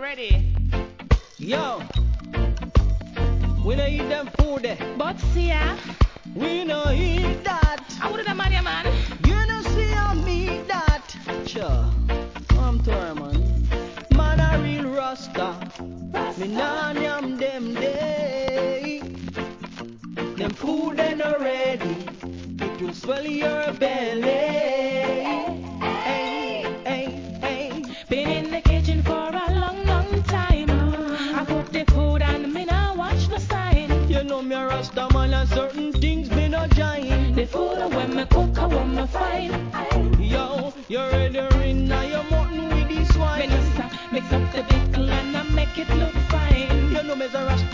ready. Yo, we no eat them food there. But see ya. We no eat that. I would have man, yeah, man. You no see how me eat that. Sure, I'm torn, man. Man a real rasta. Me nah yam them day. Them food they no ready. It will swell your belly. Hey, hey, hey. Been in the kitchen for a long, long time. I cook the food and me nah watch no sign. You know me a rasta man and certain things me no join. The food when me cook, I want me fine. Yo, you ready in now your mutton with this Me wine. just mix up the pickle and I make it look fine. You know me's a rasta